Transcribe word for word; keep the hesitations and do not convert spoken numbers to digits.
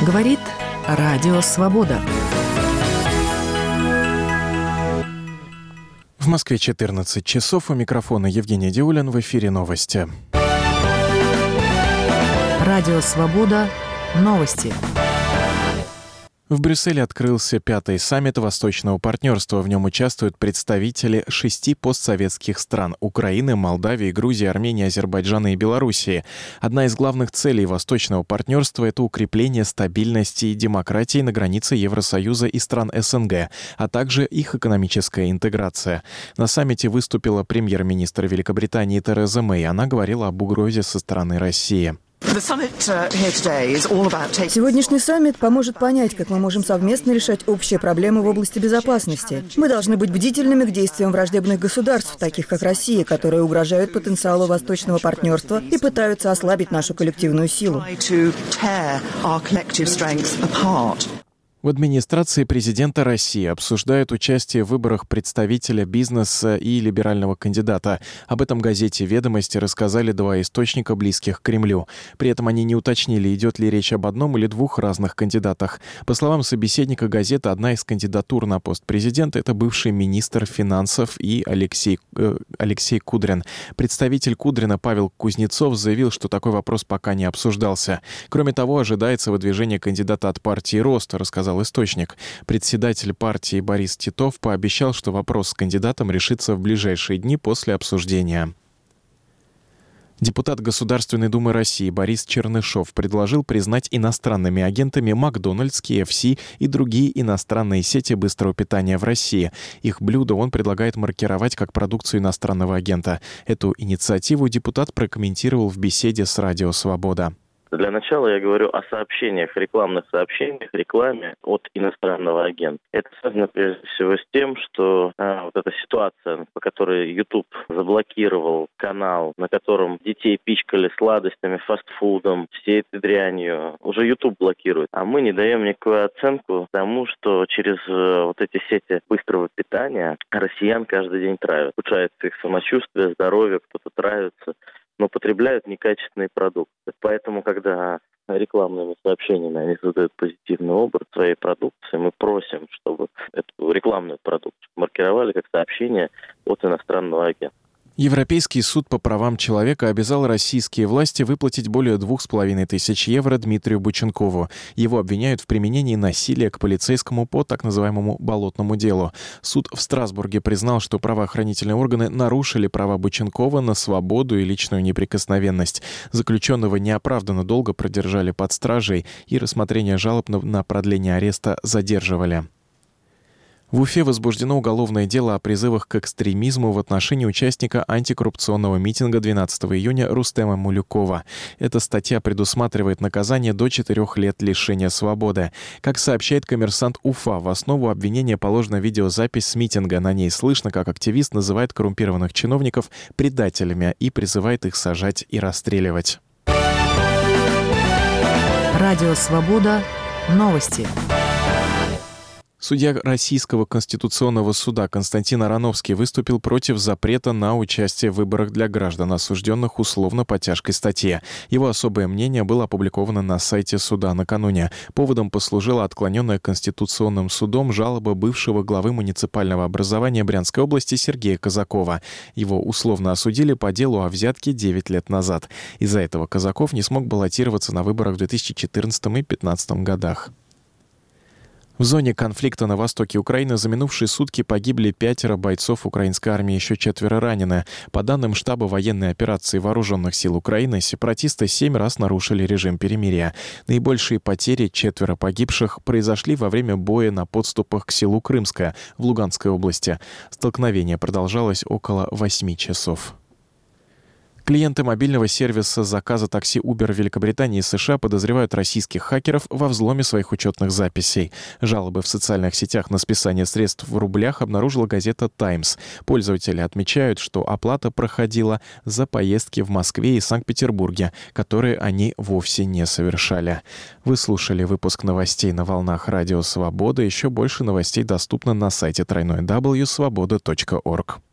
Говорит Радио Свобода. В Москве четырнадцать часов. У микрофона Евгений Диулин. В эфире новости. Радио Свобода. Новости. В Брюсселе открылся пятый саммит Восточного партнерства. В нем участвуют представители шести постсоветских стран – Украины, Молдавии, Грузии, Армении, Азербайджана и Белоруссии. Одна из главных целей Восточного партнерства – это укрепление стабильности и демократии на границе Евросоюза и стран СНГ, а также их экономическая интеграция. На саммите выступила премьер-министр Великобритании Тереза Мэй. Она говорила об угрозе со стороны России. Сегодняшний саммит поможет понять, как мы можем совместно решать общие проблемы в области безопасности. Мы должны быть бдительными к действиям враждебных государств, таких как Россия, которые угрожают потенциалу Восточного партнерства и пытаются ослабить нашу коллективную силу. В администрации президента России обсуждают участие в выборах представителя бизнеса и либерального кандидата. Об этом газете «Ведомости» рассказали два источника, близких к Кремлю. При этом они не уточнили, идет ли речь об одном или двух разных кандидатах. По словам собеседника газеты, одна из кандидатур на пост президента – это бывший министр финансов и Алексей, э, Алексей Кудрин. Представитель Кудрина Павел Кузнецов заявил, что такой вопрос пока не обсуждался. Кроме того, ожидается выдвижение кандидата от партии «Рост», рассказал источник. Председатель партии Борис Титов пообещал, что вопрос с кандидатом решится в ближайшие дни после обсуждения. Депутат Государственной Думы России Борис Чернышов предложил признать иностранными агентами Макдональдс, Кей Эф Си и другие иностранные сети быстрого питания в России. Их блюда он предлагает маркировать как продукцию иностранного агента. Эту инициативу депутат прокомментировал в беседе с Радио Свобода. Для начала я говорю о сообщениях, рекламных сообщениях, рекламе от иностранного агента. Это связано прежде всего с тем, что а, вот эта ситуация, по которой YouTube заблокировал канал, на котором детей пичкали сладостями, фастфудом, всей этой дрянью, уже YouTube блокирует. А мы не даем никакую оценку тому, что через а, вот эти сети быстрого питания россиян каждый день травят. Ухудшается их самочувствие, здоровье, кто-то травится, но потребляют некачественные продукты. Поэтому, когда рекламными сообщениями они создают позитивный образ своей продукции, мы просим, чтобы эту рекламную продукцию маркировали как сообщение от иностранного агента. Европейский суд по правам человека обязал российские власти выплатить более двух с половиной тысяч евро Дмитрию Боченкову. Его обвиняют в применении насилия к полицейскому по так называемому «болотному делу». Суд в Страсбурге признал, что правоохранительные органы нарушили права Боченкова на свободу и личную неприкосновенность. Заключенного неоправданно долго продержали под стражей и рассмотрение жалоб на продление ареста задерживали. В Уфе возбуждено уголовное дело о призывах к экстремизму в отношении участника антикоррупционного митинга двенадцатого июня Рустема Мулюкова. Эта статья предусматривает наказание до четырех лет лишения свободы. Как сообщает «Коммерсант Уфа», в основу обвинения положена видеозапись с митинга. На ней слышно, как активист называет коррумпированных чиновников предателями и призывает их сажать и расстреливать. Радио Свобода. Новости. Судья Российского конституционного суда Константин Ароновский выступил против запрета на участие в выборах для граждан, осужденных условно по тяжкой статье. Его особое мнение было опубликовано на сайте суда накануне. Поводом послужила отклоненная Конституционным судом жалоба бывшего главы муниципального образования Брянской области Сергея Казакова. Его условно осудили по делу о взятке девять лет назад. Из-за этого Казаков не смог баллотироваться на выборах в две тысячи четырнадцатом и две тысячи пятнадцатом годах. В зоне конфликта на востоке Украины за минувшие сутки погибли пятеро бойцов украинской армии, еще четверо ранены. По данным штаба военной операции Вооруженных сил Украины, сепаратисты семь раз нарушили режим перемирия. Наибольшие потери, четверо погибших, произошли во время боя на подступах к селу Крымское в Луганской области. Столкновение продолжалось около восьми часов. Клиенты мобильного сервиса заказа такси Uber в Великобритании и США подозревают российских хакеров во взломе своих учетных записей. Жалобы в социальных сетях на списание средств в рублях обнаружила газета «Таймс». Пользователи отмечают, что оплата проходила за поездки в Москве и Санкт-Петербурге, которые они вовсе не совершали. Вы слушали выпуск новостей на волнах Радио Свобода. Еще больше новостей доступно на сайте дабл ю дабл ю дабл ю точка свобода точка орг.